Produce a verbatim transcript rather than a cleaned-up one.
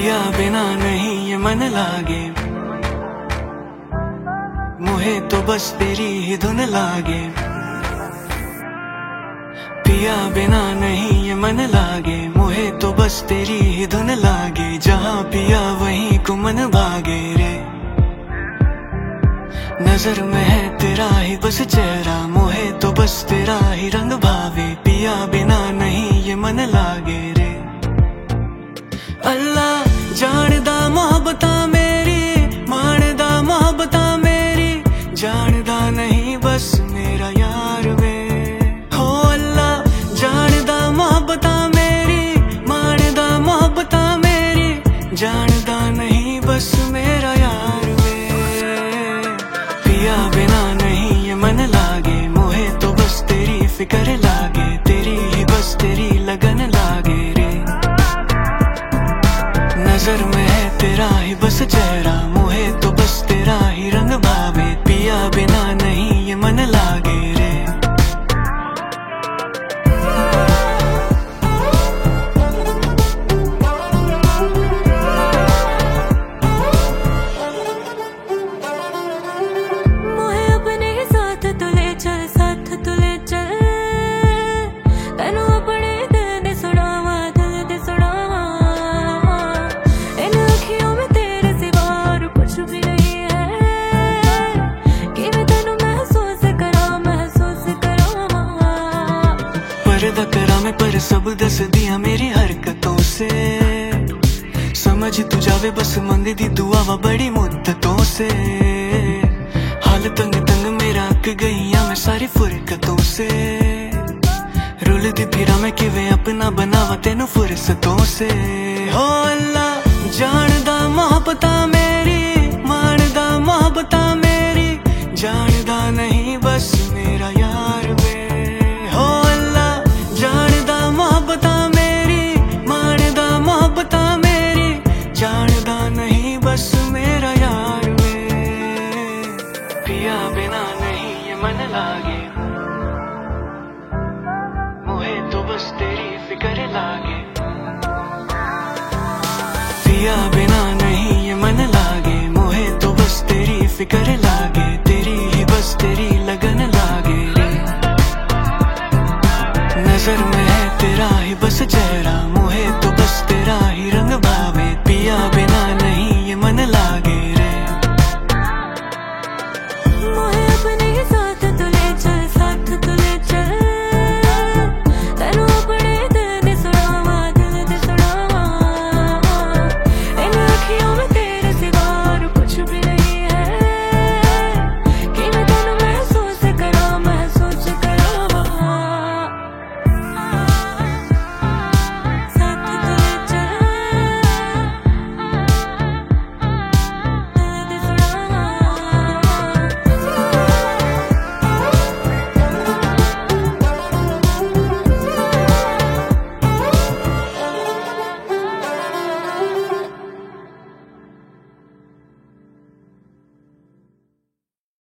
पिया बिना नहीं ये मन लागे, मुहे तो बस तेरी ही धुन लागे। पिया बिना नहीं ये मन लागे, मुहे तो बस तेरी ही धुन लागे। जहाँ पिया वहीं को मन भागे रे, नजर में है तेरा ही बस चेहरा, मुहे तो बस तेरा ही रंग भावे। पिया बिना नहीं ये मन लागे रे। अल्लाह जानदा मोहब्बता मेरी, मानदा मोहब्बता मेरी, जानदा नहीं बस मेरा यार वे। हो अल्लाह जानदा मोहब्बता मेरी, मानदा मोहब्बता मेरी, जानदा नहीं बस मेरा यार वे। पिया बिना नहीं ये मन लागे, मुहे तो बस तेरी फिक्र लागे, तेरी ही बस तेरी लगन लागे रे। नजर में है तेरा ही बस चेहरा, मुहे तो बस तेरा ही रंग भावे। पिया बिना नहीं ये मन लागे रे। पर्दा करा मैं पर सब दस दिया मेरी हरकतों से, समझ तू जावे बस मंदी दी दुआ वा बड़ी मुद्दतों से। हाल तंग तंग मेरा अक गईया मैं सारी फुरकतों से, रुल दी फिरा मैं किवे अपना बनावा तेनू फुरसतों से। हो अल्लाह जानदा मोहब्बता मेरी, मानदा मोहब्बता मेरी, जानदा नहीं बस मेरा यार वे। हो अल्लाह जानदा मोहब्बता मेरी, मानदा मोहब्बता मेरी, जानदा नहीं बस मेरा यार वे। पिया बिना नहीं ये मन लागे, मुहे तो बस तेरी फिक्र लागे। पिया बिना नहीं ये मन लागे, मुहे तो बस तेरी फिक्र लागे, तेरी ही बस तेरी लगन लागे रे। नजर में है तेरा ही बस